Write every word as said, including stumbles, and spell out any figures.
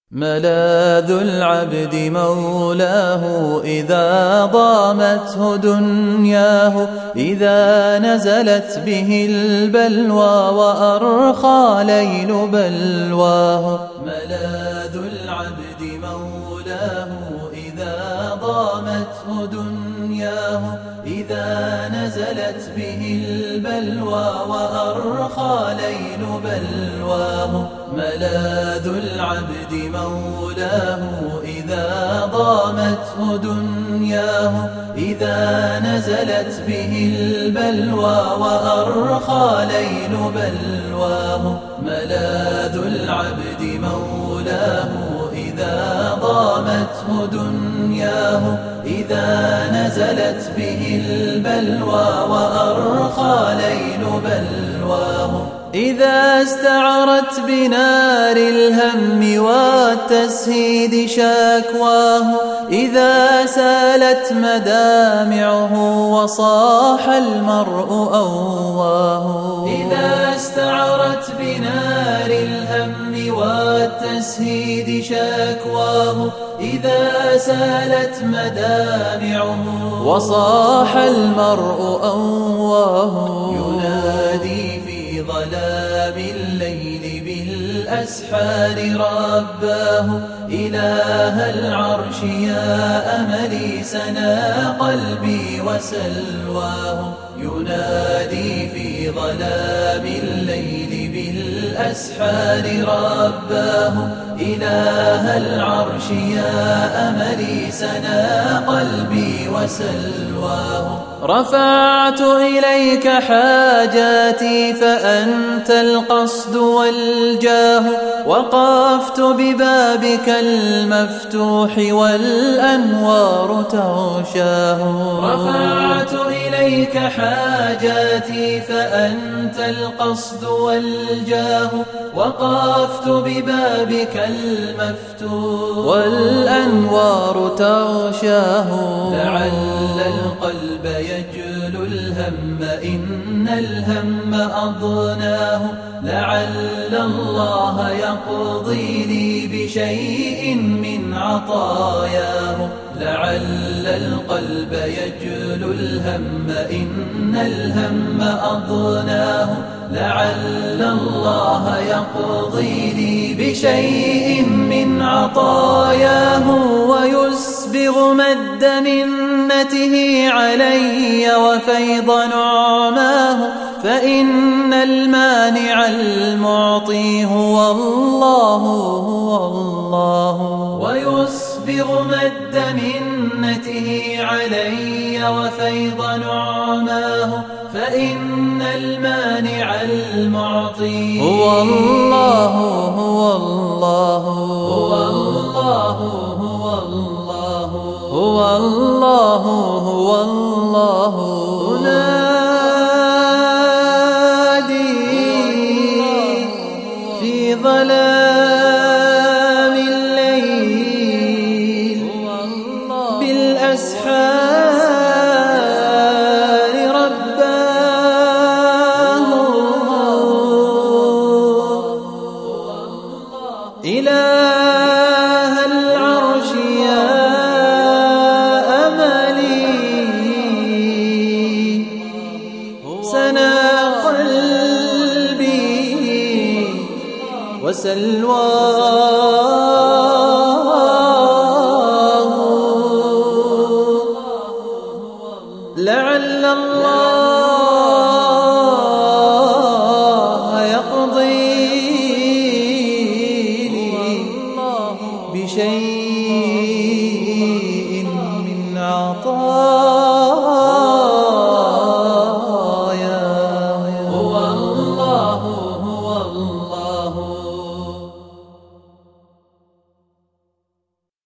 ملاذ العبد مولاه إذا ضامته دنياه، إذا نزلت به البلوى وأرخى ليل بلواه. ملاذ العبد مولاه إذا ضامته دنياه، إذا نزلت به البلوى وأرخى ليل بلواه. ملاذ العبد مولاه إذا ضامته دنياه، إذا نزلت به البلوى وأرخى ليل بلواه. ملاذ العبد مولاه إذا ضامته دنياه، إذا نزلت به البلوى وأرخى ليل بلواه. إذا استعرت بنار الهم والتسهيد شكواه، إذا سالت مدامعه وصاح المرء أواه. إذا استعرت بنار الهم والتسهيد شكواه، إذا سالت مدامعه وصاح المرء أواه. ينادي في ظلام الليل بالأسحار رباه، إله العرش يا أملي سنا قلبي وسلواه. ينادي في ظلام الليل بالأسحار رباه، إله العرش يا أملي سنا قلبي وسلواه. رفعت إليك حاجاتي فأنت القصد والجاه، وقفت ببابك المفتوح والأنوار تغشاه. رفعت إليك حاجاتي فأنت القصد والجاه، وقفت ببابك المفتوح والأنوار تغشاه. لعل القلب يجلو الهم إن الهم أضناه، لعل الله يقضي لي بشيء من عطاياه. لعل القلب يجلو الهم إن الهم أضناه، لعل الله يقضي لي بشيء من عطاياه. ويسبغ مد منته علي وفيض نعماه، فإن المانع المعطي هو الله هو الله. ويسبغ مد منته علي وفيض نعماه، فإن المانع المعطي هو الله هو الله هو الله هو الله هو الله هو الله. أنادي في ظلام الليل بالأسحار رباه، إله العرش يا أملي سنا قلبي وسلواه. لعل الله يقضي لي بشيء من عطاء.